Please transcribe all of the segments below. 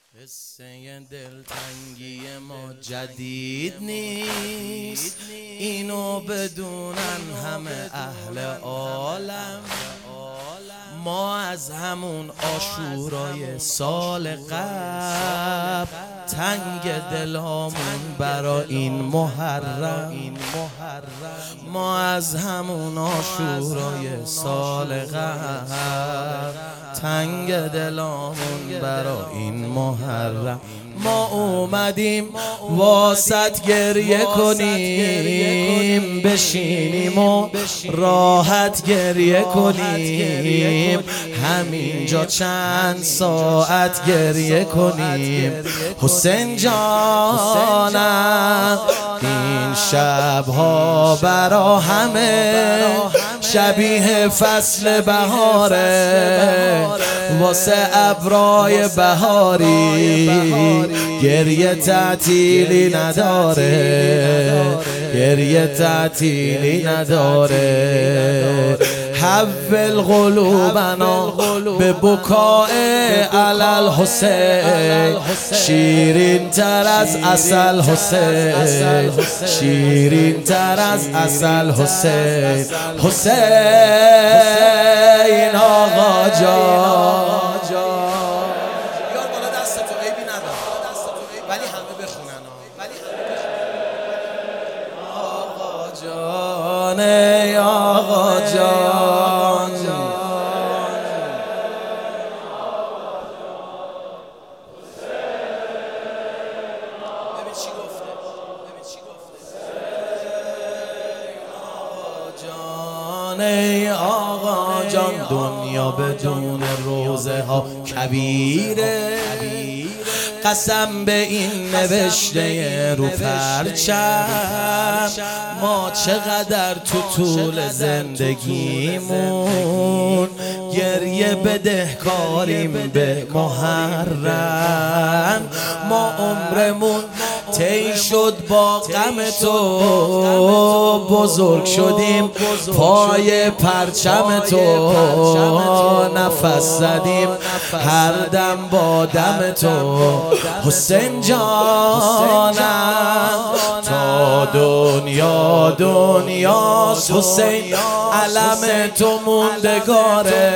قصه دلتنگی ما جدید نیست، اینو بدونن همه اهل عالم. ما از همون عاشورای سال قبل تنگ دلامون برا این محرم. ما از همون عاشورای سال قبل تنگ دلامون برا این محرم. ما اومدیم واسط گریه کنیم، بشینیم و راحت گریه کنیم، همینجا چند ساعت گریه کنیم. حسین جانم این شبها برا همه شبیه فصل بهاره، واسه ابرای بهاری گریه تعطیلی نداره، گریه تعطیلی نداره. حول قلوبنا به بکاء علی الحسین، شیرین تر از عسل حسین، شیرین تر از عسل حسین. حسین آقا جان ولی همه بخونن آقا جان، ای آقا جان. ببین چی گفته، ببین چی گفته. آقا جان، ای آقا جان. دنیا بدون روزه ها کبیره، قسم به این نوشته رو پرچم. ما چقدر تو طول زندگیمون گریه بدهکاریم به محرم. ما عمرمون طی شد با غم تو، بزرگ شدیم پای پرچم تو، نفس زدیم هر دم با دم تو. حسین جانم تا دنیا دنیاست، حسین علم تو موندگاره،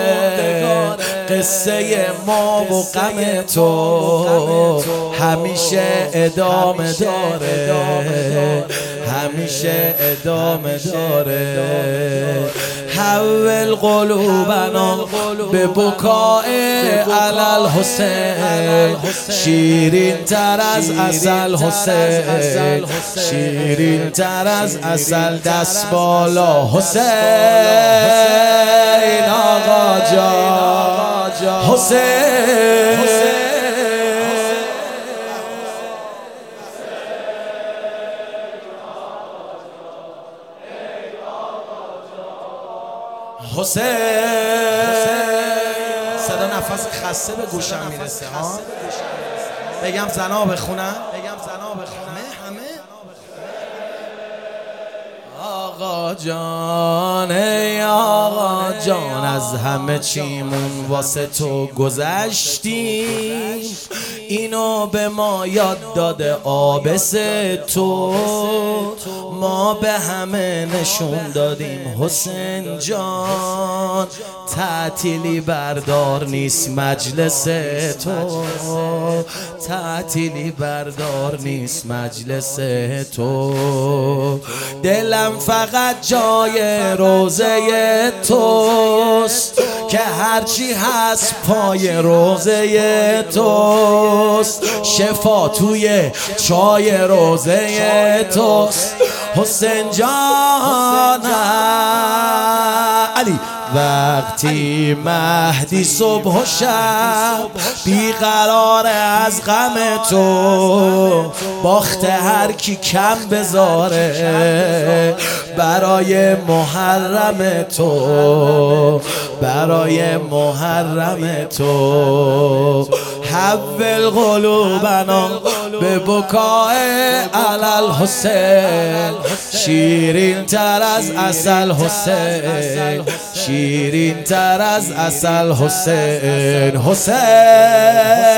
قصه ما و غم تو همیشه ادامه داره، همیشه ادامه داره. حول قلوبنا به بکاء علی الحسین، شیرین تر از عسل حسین، شیرین تر از عسل. دست بالا حسین آقا جان، حسین حسین. صدا نفس خسته به گوشم میرسه ها. بگم زنا بخونم، بگم زنا بخونم. همه آقا جان، ای آقا جان. از همه چیمون واسه تو گذشتیم، اینو به ما یاد داده آبس تو. ما به همه نشون دادیم حسین جان، تعطیلی بردار نیست مجلس تو، تعطیلی بردار نیست مجلس تو. دلم فقط جای روزه توست، که هرچی هست پای روزه توست، شفا توی چای روزه توست. حسین جانم علی وقتی مهدی صبح و شب بیقرار از غم تو، باخت هر کی کم بذاره برای محرم تو، برای محرم تو. حول قلوبنا به بکاء علی الحسین، شیرین تر از عسل حسین، شیرین تر از عسل حسین. حسین